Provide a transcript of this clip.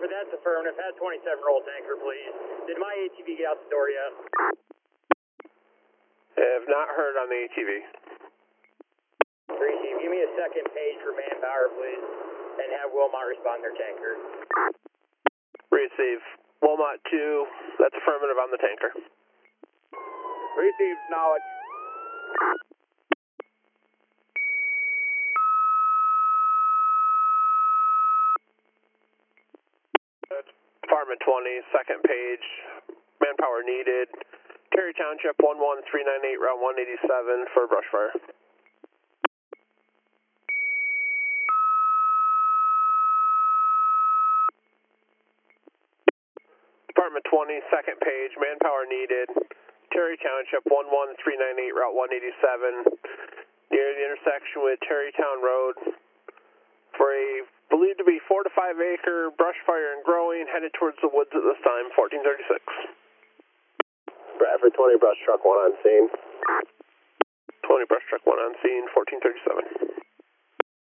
that's affirmative. Had 27 roll tanker, please. Did my ATV get out the door yet? Have not heard on the ATV. Receive, give me a second page for manpower, please, and have Wilmot respond their tanker. Receive. Wilmot 2, that's affirmative on the tanker. Receive, knowledge. Department 20, second page, manpower needed. Terry Township 11398, Route 187 for brush fire. Department 20, second page, manpower needed. Terry Township 11398, Route 187, near the intersection with Terrytown Road for a believed to be 4 to 5 acre brush fire and growing, headed towards the woods at this time, 1436. Bradford 20, brush truck 1 on scene. 20, brush truck 1 on scene, 1437.